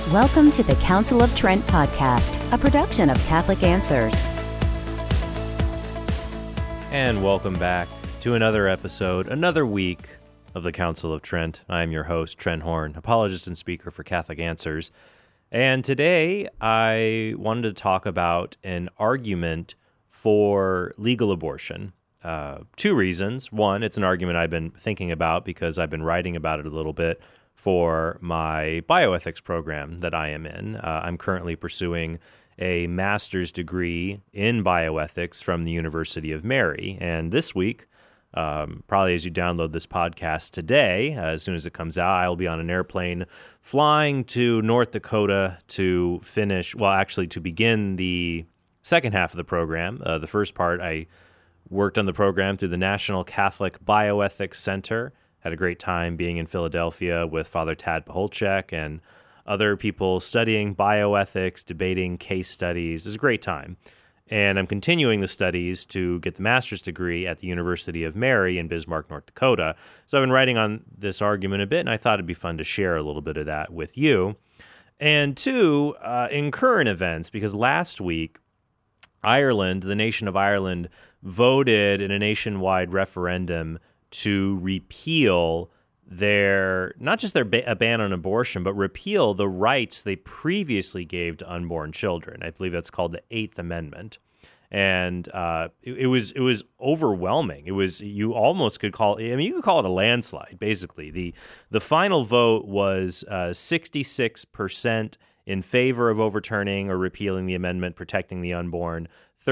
Welcome to the Council of Trent podcast, a production of Catholic Answers. And welcome back to another episode, another week of the Council of Trent. I am your host, Trent Horn, apologist and speaker for Catholic Answers. And today I wanted to talk about an argument for legal abortion. Two reasons. One, it's an argument I've been thinking about because I've been writing about it a little bit for my bioethics program that I am in. I'm currently pursuing a master's degree in bioethics from the University of Mary. And this week, probably as you download this podcast today, as soon as it comes out, I'll be on an airplane flying to North Dakota to to begin the second half of the program. The first part, I worked on the program through the National Catholic Bioethics Center. Had a great time being in Philadelphia with Father Tad Pacholczyk and other people studying bioethics, debating case studies. It was a great time. And I'm continuing the studies to get the master's degree at the University of Mary in Bismarck, North Dakota. So I've been writing on this argument a bit, and I thought it'd be fun to share a little bit of that with you. And two, in current events, because last week, Ireland, the nation of Ireland, voted in a nationwide referendum to repeal not just their a ban on abortion, but repeal the rights they previously gave to unborn children. I believe that's called the Eighth Amendment. And it was overwhelming. You almost could call it, you could call it a landslide, basically. The final vote was 66% in favor of overturning or repealing the amendment protecting the unborn,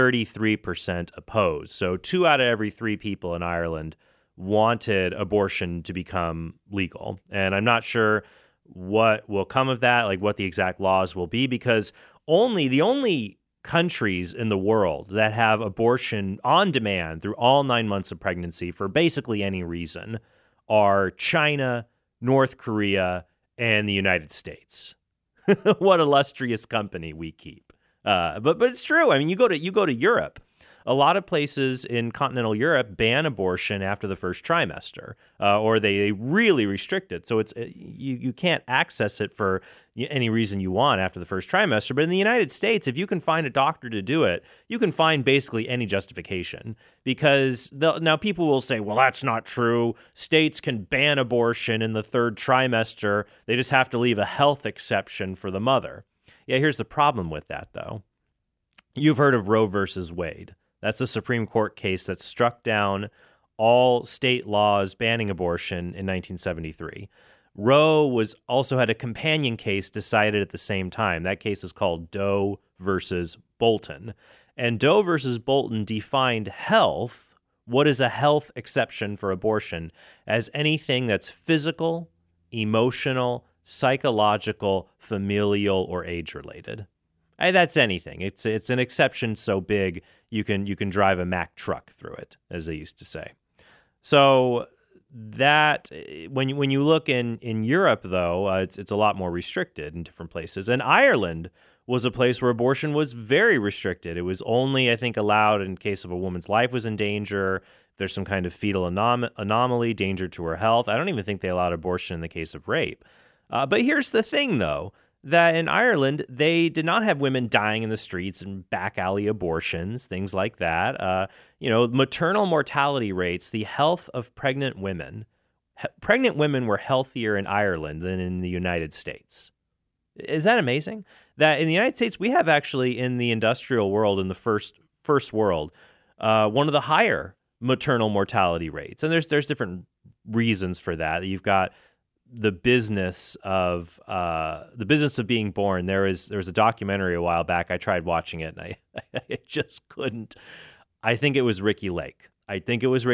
33% opposed. So 2 out of every 3 people in Ireland wanted abortion to become legal. And I'm not sure what will come of that, like what the exact laws will be, because the only countries in the world that have abortion on demand through all 9 months of pregnancy for basically any reason are China, North Korea, and the United States. What illustrious company we keep. But it's true. I mean, you go to Europe. A lot of places in continental Europe ban abortion after the first trimester, or they really restrict it. So you can't access it for any reason you want after the first trimester. But in the United States, if you can find a doctor to do it, you can find basically any justification. Because now people will say, well, that's not true. States can ban abortion in the third trimester. They just have to leave a health exception for the mother. Yeah, here's the problem with that, though. You've heard of Roe versus Wade. That's a Supreme Court case that struck down all state laws banning abortion in 1973. Roe also had a companion case decided at the same time. That case is called Doe versus Bolton. And Doe versus Bolton defined health, what is a health exception for abortion, as anything that's physical, emotional, psychological, familial, or age-related. That's anything. It's an exception so big you can drive a Mack truck through it, as they used to say. So that when you look in Europe, though, it's a lot more restricted in different places. And Ireland was a place where abortion was very restricted. It was only, I think, allowed in case of a woman's life was in danger. If there's some kind of fetal anomaly, danger to her health. I don't even think they allowed abortion in the case of rape. But here's the thing, though. That in Ireland, they did not have women dying in the streets and back alley abortions, things like that. Maternal mortality rates, the health of pregnant women. Pregnant women were healthier in Ireland than in the United States. Is that amazing? That in the United States, we have actually in the industrial world, in the first world, one of the higher maternal mortality rates. And there's different reasons for that. You've got the business of being born. There was a documentary a while back. I tried watching it, and I just couldn't. I think it was Ricky Lake. And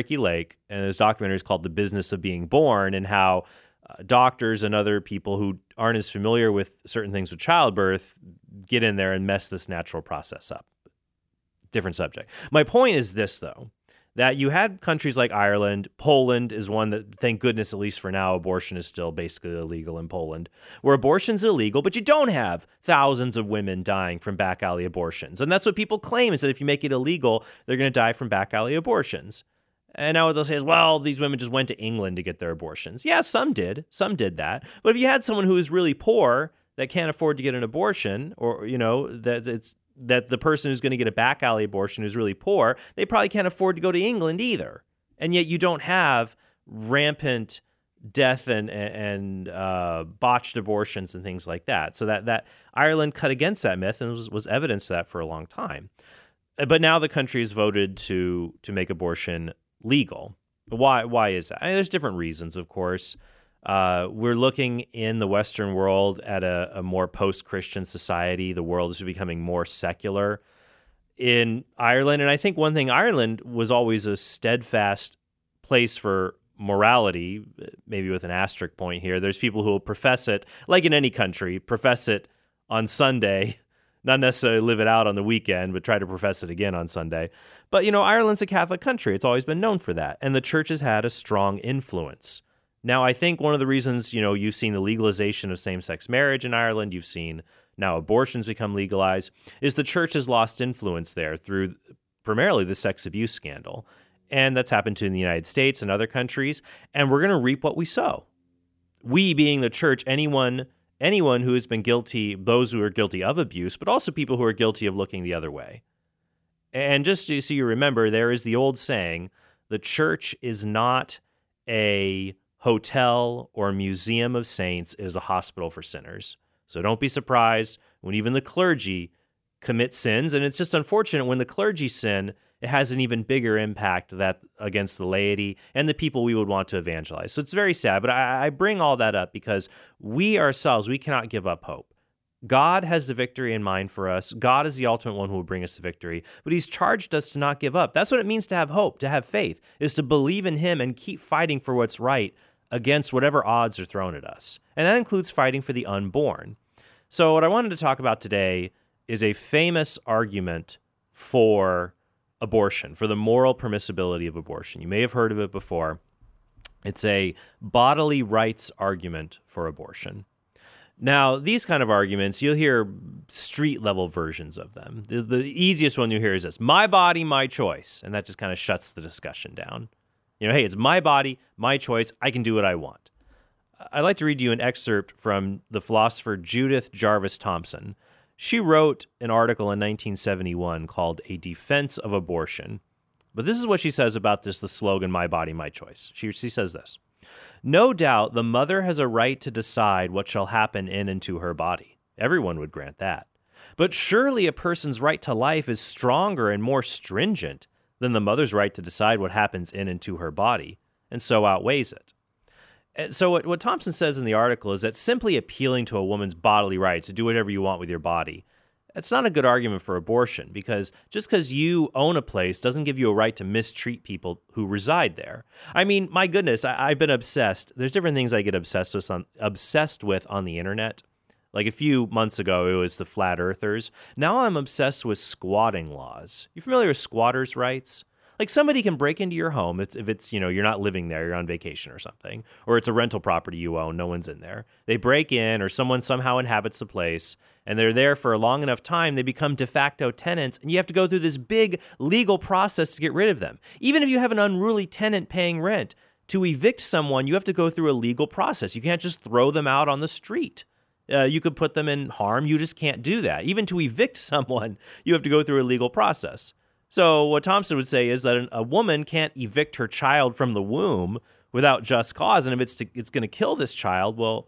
this documentary is called The Business of Being Born, and how doctors and other people who aren't as familiar with certain things with childbirth get in there and mess this natural process up. Different subject. My point is this, though. That you had countries like Ireland, Poland is one that, thank goodness, at least for now, abortion is still basically illegal in Poland, where abortion's illegal, but you don't have thousands of women dying from back alley abortions. And that's what people claim, is that if you make it illegal, they're going to die from back alley abortions. And now what they'll say is, well, these women just went to England to get their abortions. Yeah, some did that. But if you had someone who was really poor that can't afford to get an abortion, or, that the person who's going to get a back alley abortion who's really poor, they probably can't afford to go to England either. And yet you don't have rampant death and botched abortions and things like that. So that Ireland cut against that myth and was evidence of that for a long time. But now the country has voted to make abortion legal. Why is that? I mean, there's different reasons, of course. We're looking in the Western world at a more post-Christian society. The world is becoming more secular in Ireland. And I think one thing, Ireland was always a steadfast place for morality, maybe with an asterisk point here. There's people who will profess it, like in any country, profess it on Sunday, not necessarily live it out on the weekend, but try to profess it again on Sunday. But, Ireland's a Catholic country. It's always been known for that. And the church has had a strong influence. Now, I think one of the reasons, you've seen the legalization of same-sex marriage in Ireland, you've seen now abortions become legalized, is the church has lost influence there through primarily the sex abuse scandal. And that's happened to in the United States and other countries. And we're going to reap what we sow. We being the church, anyone who has been guilty, those who are guilty of abuse, but also people who are guilty of looking the other way. And just so you remember, there is the old saying, the church is not a hotel or museum of saints, it is a hospital for sinners. So don't be surprised when even the clergy commit sins. And it's just unfortunate when the clergy sin, it has an even bigger impact against the laity and the people we would want to evangelize. So it's very sad, but I bring all that up because we ourselves, we cannot give up hope. God has the victory in mind for us. God is the ultimate one who will bring us to victory, but he's charged us to not give up. That's what it means to have hope, to have faith, is to believe in him and keep fighting for what's right against whatever odds are thrown at us. And that includes fighting for the unborn. So what I wanted to talk about today is a famous argument for abortion, for the moral permissibility of abortion. You may have heard of it before. It's a bodily rights argument for abortion. Now, these kind of arguments, you'll hear street-level versions of them. The easiest one you hear is this: my body, my choice. And that just kind of shuts the discussion down. Hey, it's my body, my choice. I can do what I want. I'd like to read you an excerpt from the philosopher Judith Jarvis Thomson. She wrote an article in 1971 called A Defense of Abortion. But this is what she says about the slogan, my body, my choice. She says this: no doubt the mother has a right to decide what shall happen in and to her body. Everyone would grant that. But surely a person's right to life is stronger and more stringent than the mother's right to decide what happens in and to her body, and so outweighs it. And so what Thomson says in the article is that simply appealing to a woman's bodily right to do whatever you want with your body, that's not a good argument for abortion, because just because you own a place doesn't give you a right to mistreat people who reside there. I mean, my goodness, I've been obsessed. There's different things I get obsessed with on the internet. Like a few months ago, it was the flat earthers. Now I'm obsessed with squatting laws. You familiar with squatters' rights? Like somebody can break into your home if it's, you're not living there, you're on vacation or something, or it's a rental property you own, no one's in there. They break in, or someone somehow inhabits the place, and they're there for a long enough time, they become de facto tenants, and you have to go through this big legal process to get rid of them. Even if you have an unruly tenant paying rent, to evict someone, you have to go through a legal process. You can't just throw them out on the street. You could put them in harm. You just can't do that. Even to evict someone, you have to go through a legal process. So what Thomson would say is that a woman can't evict her child from the womb without just cause. And if it's going to kill this child, well,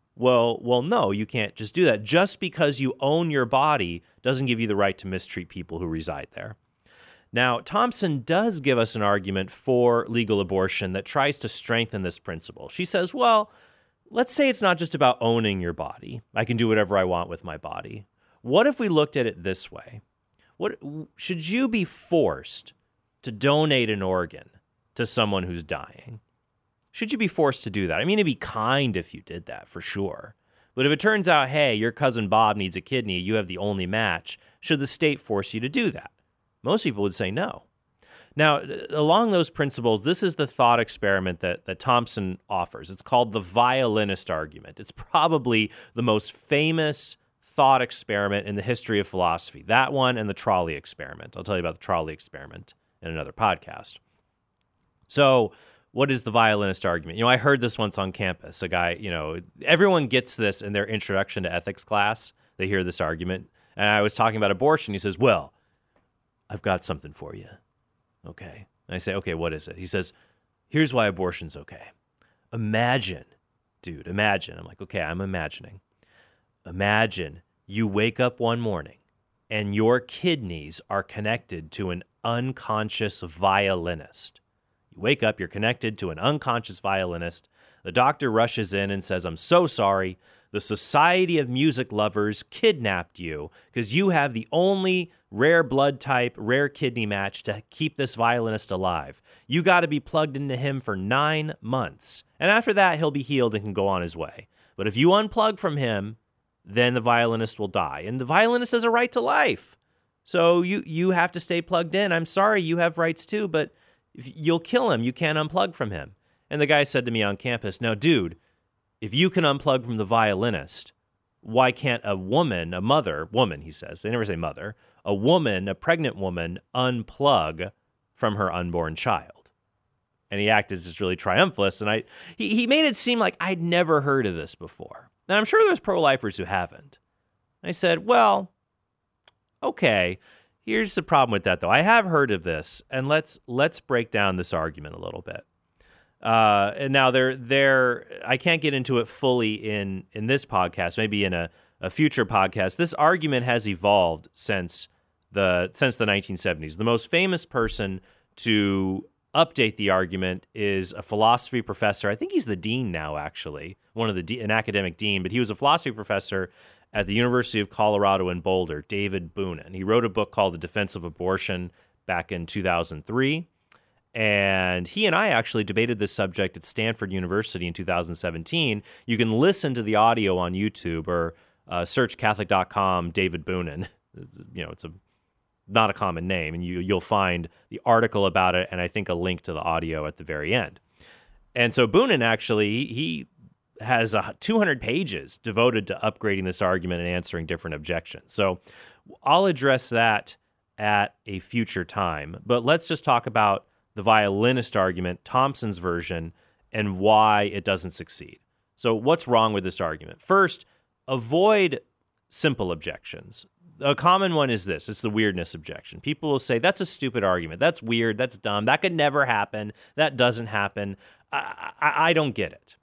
no, you can't just do that. Just because you own your body doesn't give you the right to mistreat people who reside there. Now, Thomson does give us an argument for legal abortion that tries to strengthen this principle. She says, well, let's say it's not just about owning your body. I can do whatever I want with my body. What if we looked at it this way? What should you be forced to donate an organ to someone who's dying? Should you be forced to do that? I mean, it'd be kind if you did that, for sure. But if it turns out, hey, your cousin Bob needs a kidney, you have the only match, should the state force you to do that? Most people would say no. Now, along those principles, this is the thought experiment that Thomson offers. It's called the violinist argument. It's probably the most famous thought experiment in the history of philosophy. That one and the trolley experiment. I'll tell you about the trolley experiment in another podcast. So what is the violinist argument? I heard this once on campus. A guy, everyone gets this in their introduction to ethics class. They hear this argument. And I was talking about abortion. He says, well, I've got something for you. Okay. And I say, okay, what is it? He says, here's why abortion's okay. Imagine. I'm like, okay, I'm imagining. Imagine you wake up one morning and your kidneys are connected to an unconscious violinist. You wake up, you're connected to an unconscious violinist. The doctor rushes in and says, I'm so sorry. The Society of Music Lovers kidnapped you because you have the only rare blood type, rare kidney match to keep this violinist alive. You got to be plugged into him for 9 months. And after that, he'll be healed and can go on his way. But if you unplug from him, then the violinist will die. And the violinist has a right to life. So you have to stay plugged in. I'm sorry, you have rights too, but if you'll kill him. You can't unplug from him. And the guy said to me on campus, now, dude, if you can unplug from the violinist, why can't a woman, he says, they never say mother, a pregnant woman, unplug from her unborn child? And he acted as really triumphant, and he made it seem like I'd never heard of this before. And I'm sure there's pro-lifers who haven't. I said, well, okay, here's the problem with that, though. I have heard of this, and let's break down this argument a little bit. And now I can't get into it fully in this podcast, maybe in a future podcast. This argument has evolved since the 1970s. The most famous person to update the argument is a philosophy professor. I think he's the dean now, actually, an academic dean, but he was a philosophy professor at the University of Colorado in Boulder, David Boonin. He wrote a book called The Defense of Abortion back in 2003. And he and I actually debated this subject at Stanford University in 2017. You can listen to the audio on YouTube or search Catholic.com David Boonin. It's not a common name, and you'll find the article about it and I think a link to the audio at the very end. And so Boonin actually, he has 200 pages devoted to upgrading this argument and answering different objections. So I'll address that at a future time. But let's just talk about the violinist argument, Thompson's version, and why it doesn't succeed. So what's wrong with this argument? First, avoid simple objections. A common one is this. It's the weirdness objection. People will say, that's a stupid argument. That's weird. That's dumb. That could never happen. That doesn't happen. I don't get it.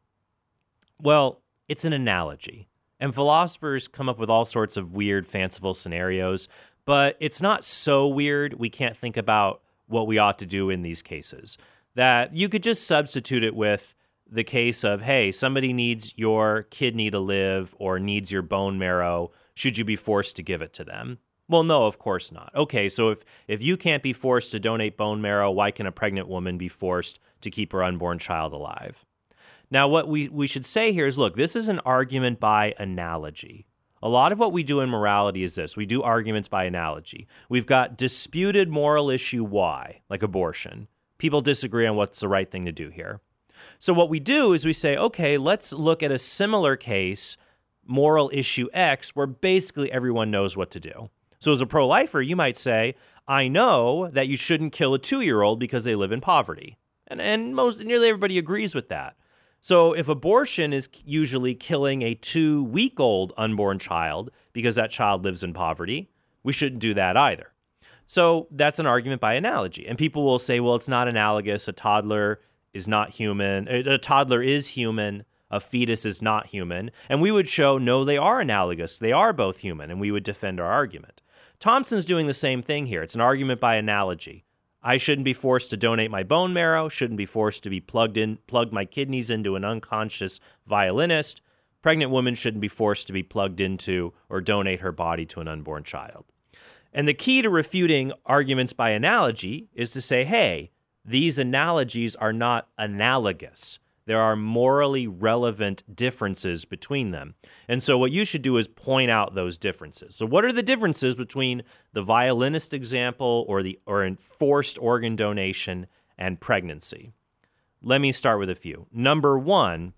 Well, it's an analogy. And philosophers come up with all sorts of weird, fanciful scenarios, but it's not so weird we can't think about what we ought to do in these cases. That you could just substitute it with the case of, hey, somebody needs your kidney to live or needs your bone marrow. Should you be forced to give it to them? Well, no, of course not. Okay, so if you can't be forced to donate bone marrow, why can a pregnant woman be forced to keep her unborn child alive? Now, what we should say here is, look, this is an argument by analogy. A lot of what we do in morality is this. We do arguments by analogy. We've got disputed moral issue Y, like abortion. People disagree on what's the right thing to do here. So what we do is we say, okay, let's look at a similar case, moral issue X, where basically everyone knows what to do. So as a pro-lifer, you might say, I know that you shouldn't kill a 2-year-old because they live in poverty. And nearly everybody agrees with that. So if abortion is usually killing a 2-week-old unborn child because that child lives in poverty, we shouldn't do that either. So that's an argument by analogy. And people will say, well, it's not analogous. A toddler is not human. A toddler is human. A fetus is not human. And we would show, no, they are analogous. They are both human. And we would defend our argument. Thompson's doing the same thing here. It's an argument by analogy. I shouldn't be forced to donate my bone marrow, shouldn't be forced to be plug my kidneys into an unconscious violinist. Pregnant women shouldn't be forced to be plugged into or donate her body to an unborn child. And the key to refuting arguments by analogy is to say, hey, these analogies are not analogous. There are morally relevant differences between them. And so what you should do is point out those differences. So what are the differences between the violinist example or enforced organ donation and pregnancy? Let me start with a few. Number one,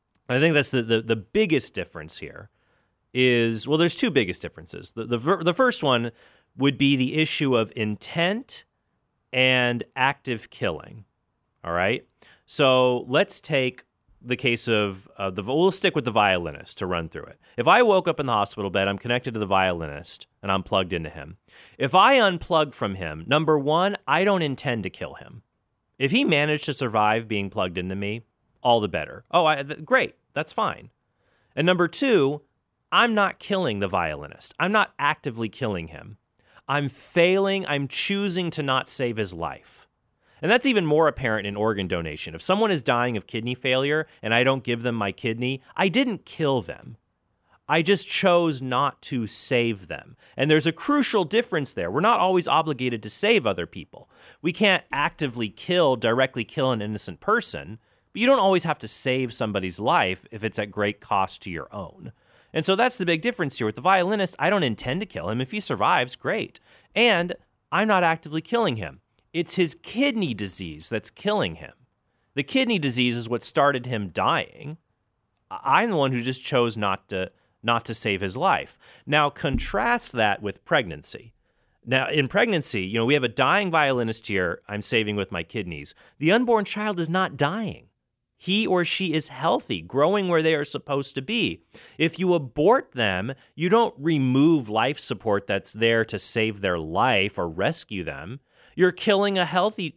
I think that's the biggest difference here is, well, there's two biggest differences. The first one would be the issue of intent and active killing. All right? So let's take the case of we'll stick with the violinist to run through it. If I woke up in the hospital bed, I'm connected to the violinist, and I'm plugged into him. If I unplug from him, number one, I don't intend to kill him. If he managed to survive being plugged into me, all the better. Great, that's fine. And number two, I'm not killing the violinist. I'm not actively killing him. I'm choosing to not save his life. And that's even more apparent in organ donation. If someone is dying of kidney failure and I don't give them my kidney, I didn't kill them. I just chose not to save them. And there's a crucial difference there. We're not always obligated to save other people. We can't actively directly kill an innocent person, but you don't always have to save somebody's life if it's at great cost to your own. And so that's the big difference here. With the violinist, I don't intend to kill him. If he survives, great. And I'm not actively killing him. It's his kidney disease that's killing him. The kidney disease is what started him dying. I'm the one who just chose not to save his life. Now, contrast that with pregnancy. Now, in pregnancy, we have a dying violinist here I'm saving with my kidneys. The unborn child is not dying. He or she is healthy, growing where they are supposed to be. If you abort them, you don't remove life support that's there to save their life or rescue them. You're killing a healthy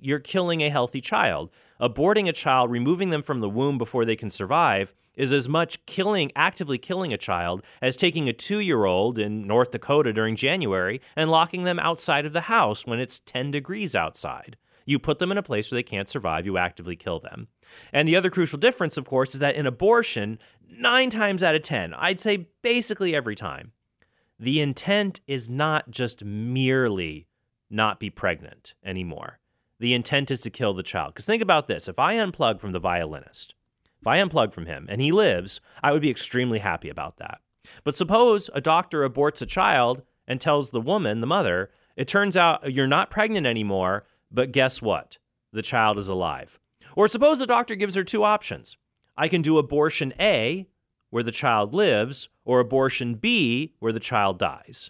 child. Aborting a child, removing them from the womb before they can survive, is as much actively killing a child as taking a 2-year-old in North Dakota during January and locking them outside of the house when it's 10 degrees outside. You put them in a place where they can't survive, you actively kill them. And the other crucial difference, of course, is that in abortion, 9 times out of 10, I'd say basically every time, the intent is not just merely not be pregnant anymore. The intent is to kill the child. Because think about this. If I unplug from the violinist, if I unplug from him and he lives, I would be extremely happy about that. But suppose a doctor aborts a child and tells the woman, the mother, it turns out you're not pregnant anymore, but guess what? The child is alive. Or suppose the doctor gives her 2 options. I can do abortion A, where the child lives, or abortion B, where the child dies.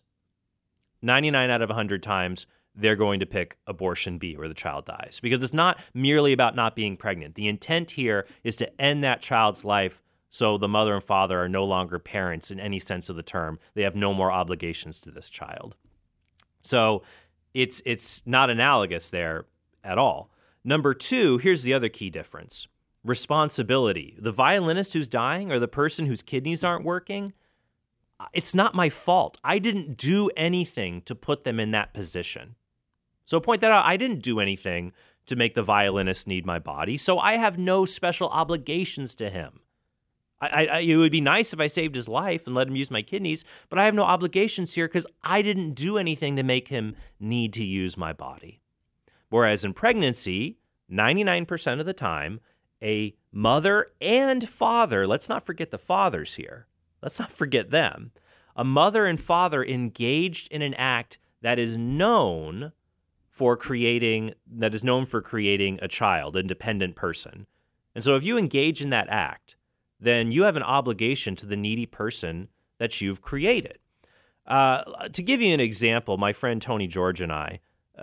99 out of 100 times, they're going to pick abortion B, where the child dies. Because it's not merely about not being pregnant. The intent here is to end that child's life so the mother and father are no longer parents in any sense of the term. They have no more obligations to this child. So it's not analogous there at all. Number 2, here's the other key difference. Responsibility. The violinist who's dying or the person whose kidneys aren't working, it's not my fault. I didn't do anything to put them in that position. So point that out. I didn't do anything to make the violinist need my body, so I have no special obligations to him. It would be nice if I saved his life and let him use my kidneys, but I have no obligations here because I didn't do anything to make him need to use my body. Whereas in pregnancy, 99% of the time, a mother and father, let's not forget the fathers here. Let's not forget them. A mother and father engaged in an act that is known for creating a child, a dependent person. And so if you engage in that act, then you have an obligation to the needy person that you've created. To give you an example, my friend Tony George and I,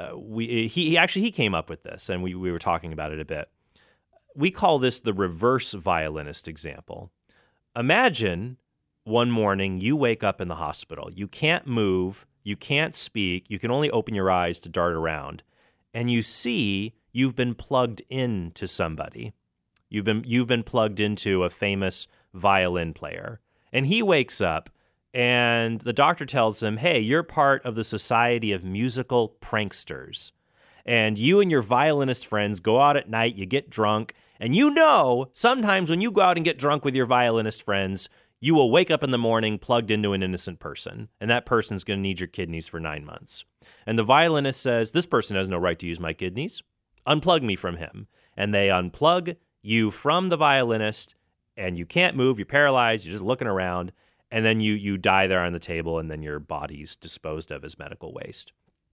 he came up with this, and we were talking about it a bit. We call this the reverse violinist example. Imagine one morning you wake up in the hospital. You can't move, you can't speak, you can only open your eyes to dart around, and you see you've been plugged into somebody. You've been plugged into a famous violin player. And he wakes up and the doctor tells him, hey, you're part of the Society of Musical Pranksters. And you and your violinist friends go out at night, you get drunk, and sometimes when you go out and get drunk with your violinist friends, you will wake up in the morning plugged into an innocent person, and that person's going to need your kidneys for 9 months. And the violinist says, this person has no right to use my kidneys. Unplug me from him. And they unplug you from the violinist, and you can't move, you're paralyzed, you're just looking around, and then you die there on the table, and then your body's disposed of as medical waste.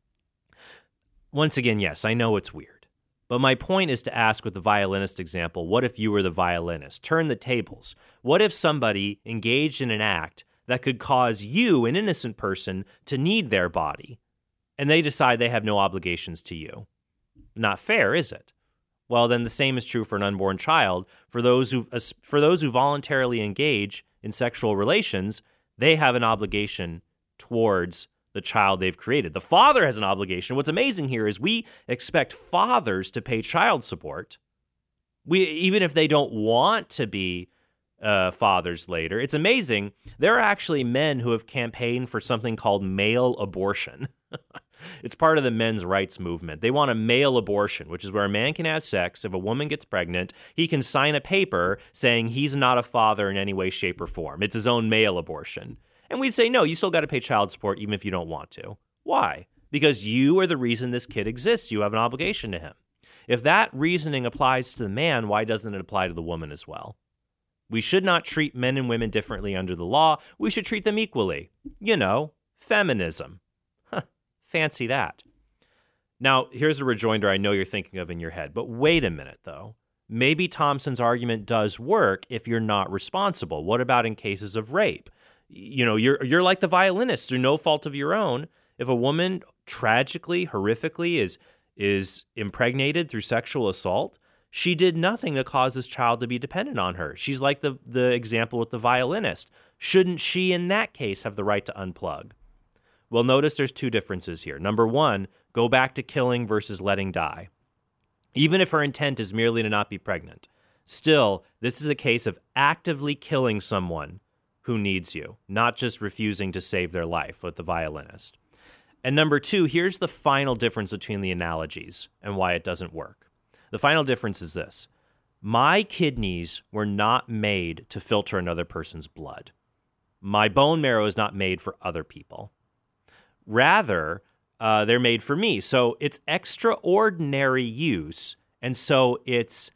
Once again, yes, I know it's weird, but my point is to ask with the violinist example, what if you were the violinist? Turn the tables. What if somebody engaged in an act that could cause you, an innocent person, to need their body, and they decide they have no obligations to you? Not fair, is it? Well, then the same is true for an unborn child. For those who voluntarily engage in sexual relations, they have an obligation towards the child they've created. The father has an obligation. What's amazing here is we expect fathers to pay child support. Even if they don't want to be fathers later. It's amazing. There are actually men who have campaigned for something called male abortion. It's part of the men's rights movement. They want a male abortion, which is where a man can have sex. If a woman gets pregnant, he can sign a paper saying he's not a father in any way, shape, or form. It's his own male abortion. And we'd say, no, you still got to pay child support even if you don't want to. Why? Because you are the reason this kid exists. You have an obligation to him. If that reasoning applies to the man, why doesn't it apply to the woman as well? We should not treat men and women differently under the law. We should treat them equally. Feminism. Fancy that. Now, here's a rejoinder I know you're thinking of in your head. But wait a minute, though. Maybe Thompson's argument does work if you're not responsible. What about in cases of rape? You're like the violinist through no fault of your own. If a woman tragically, horrifically is impregnated through sexual assault, she did nothing to cause this child to be dependent on her. She's like the example with the violinist. Shouldn't she, in that case, have the right to unplug? Well, notice there's two differences here. Number one, go back to killing versus letting die. Even if her intent is merely to not be pregnant, still, this is a case of actively killing someone who needs you, not just refusing to save their life with the violinist. And number two, here's the final difference between the analogies and why it doesn't work. The final difference is this. My kidneys were not made to filter another person's blood. My bone marrow is not made for other people. Rather, they're made for me. So it's extraordinary use, and so it's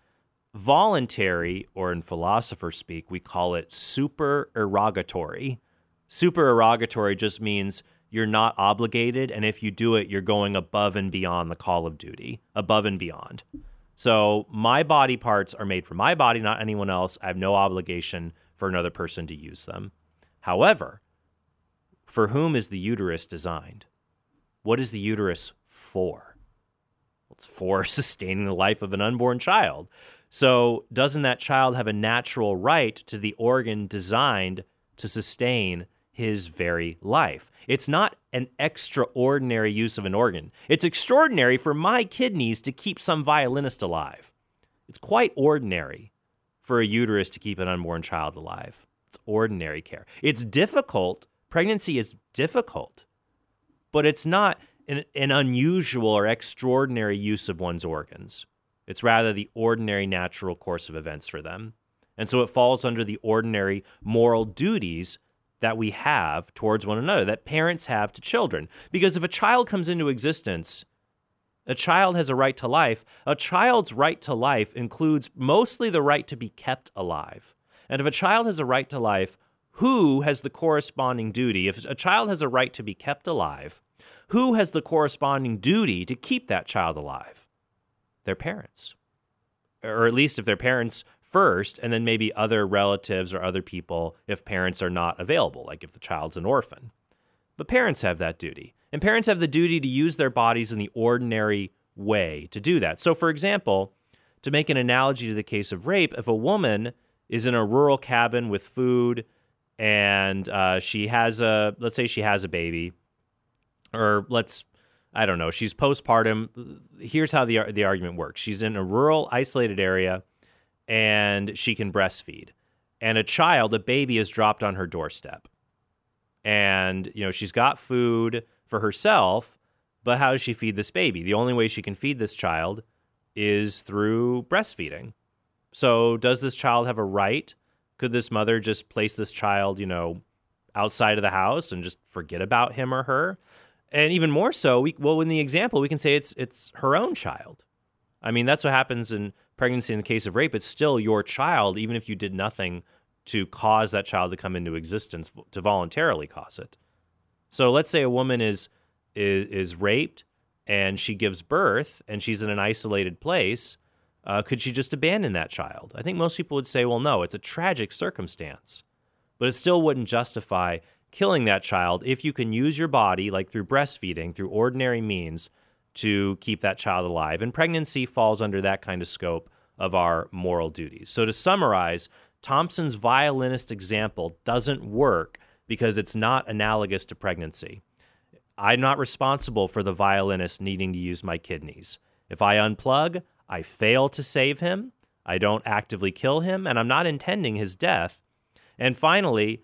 voluntary, or in philosopher speak, we call it supererogatory. Supererogatory just means you're not obligated, and if you do it, you're going above and beyond the call of duty, above and beyond. So my body parts are made for my body, not anyone else. I have no obligation for another person to use them. However, for whom is the uterus designed? What is the uterus for? Well, it's for sustaining the life of an unborn child. So doesn't that child have a natural right to the organ designed to sustain his very life? It's not an extraordinary use of an organ. It's extraordinary for my kidneys to keep some violinist alive. It's quite ordinary for a uterus to keep an unborn child alive. It's ordinary care. It's difficult. Pregnancy is difficult, but it's not an unusual or extraordinary use of one's organs. It's rather the ordinary natural course of events for them. And so it falls under the ordinary moral duties that we have towards one another, that parents have to children. Because if a child comes into existence, a child has a right to life. A child's right to life includes mostly the right to be kept alive. And if a child has a right to life, who has the corresponding duty? If a child has a right to be kept alive, who has the corresponding duty to keep that child alive? Their parents. Or at least if their parents first, and then maybe other relatives or other people if parents are not available, like if the child's an orphan. But parents have that duty. And parents have the duty to use their bodies in the ordinary way to do that. So, for example, to make an analogy to the case of rape, if a woman is in a rural cabin with food and let's say she has a baby, or she's postpartum. Here's how the argument works. She's in a rural, isolated area, and she can breastfeed. And a baby is dropped on her doorstep. And, she's got food for herself, but how does she feed this baby? The only way she can feed this child is through breastfeeding. So does this child have a right? Could this mother just place this child, outside of the house and just forget about him or her? And even more so, in the example, we can say it's her own child. I mean, that's what happens in pregnancy in the case of rape. It's still your child, even if you did nothing to cause that child to come into existence, to voluntarily cause it. So let's say a woman is raped and she gives birth and she's in an isolated place. Could she just abandon that child? I think most people would say, well, no, it's a tragic circumstance. But it still wouldn't justify killing that child if you can use your body, like through breastfeeding, through ordinary means, to keep that child alive. And pregnancy falls under that kind of scope of our moral duties. So to summarize, Thompson's violinist example doesn't work because it's not analogous to pregnancy. I'm not responsible for the violinist needing to use my kidneys. If I unplug, I fail to save him, I don't actively kill him, and I'm not intending his death. And finally,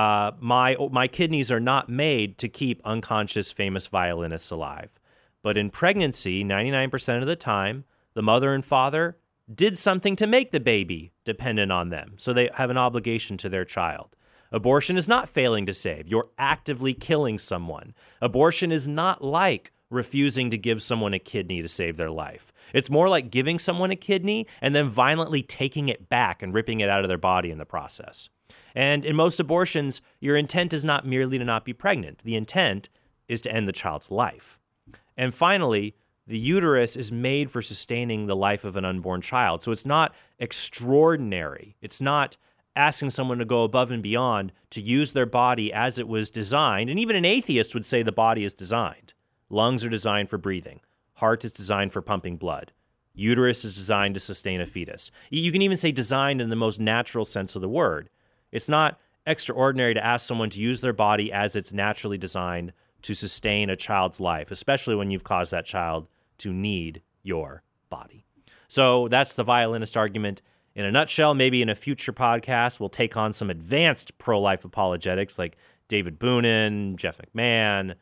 my kidneys are not made to keep unconscious famous violinists alive. But in pregnancy, 99% of the time, the mother and father did something to make the baby dependent on them, so they have an obligation to their child. Abortion is not failing to save. You're actively killing someone. Abortion is not like refusing to give someone a kidney to save their life. It's more like giving someone a kidney and then violently taking it back and ripping it out of their body in the process. And in most abortions, your intent is not merely to not be pregnant. The intent is to end the child's life. And finally, the uterus is made for sustaining the life of an unborn child. So it's not extraordinary. It's not asking someone to go above and beyond to use their body as it was designed. And even an atheist would say the body is designed. Lungs are designed for breathing. Heart is designed for pumping blood. Uterus is designed to sustain a fetus. You can even say designed in the most natural sense of the word. It's not extraordinary to ask someone to use their body as it's naturally designed to sustain a child's life, especially when you've caused that child to need your body. So that's the violinist argument in a nutshell. Maybe in a future podcast, we'll take on some advanced pro-life apologetics like David Boonin, Jeff McMahon,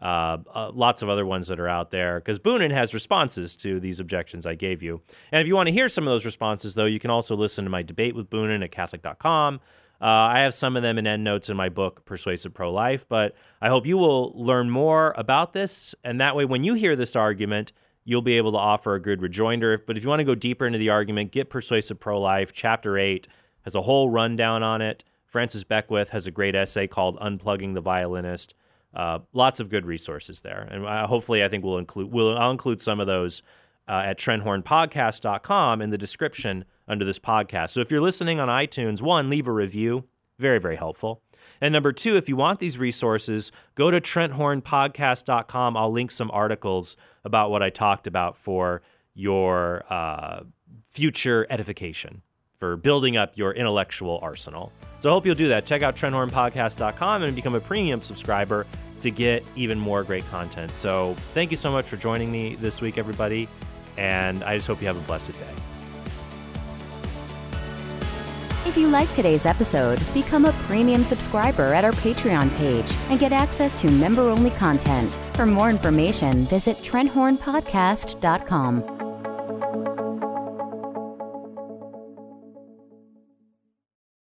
lots of other ones that are out there, because Boonin has responses to these objections I gave you. And if you want to hear some of those responses, though, you can also listen to my debate with Boonin at Catholic.com. I have some of them in endnotes in my book, Persuasive Pro-Life, but I hope you will learn more about this, and that way when you hear this argument, you'll be able to offer a good rejoinder. But if you want to go deeper into the argument, get Persuasive Pro-Life. Chapter 8 has a whole rundown on it. Francis Beckwith has a great essay called Unplugging the Violinist. Lots of good resources there. And hopefully I think I'll include some of those at TrentHornPodcast.com in the description under this podcast. So if you're listening on iTunes, 1, leave a review. Very, very helpful. And number 2, if you want these resources, go to TrentHornPodcast.com. I'll link some articles about what I talked about for your future edification, for building up your intellectual arsenal. So I hope you'll do that. Check out TrentHornPodcast.com and become a premium subscriber to get even more great content. So thank you so much for joining me this week, everybody. And I just hope you have a blessed day. If you like today's episode, become a premium subscriber at our Patreon page and get access to member-only content. For more information, visit TrentHornPodcast.com.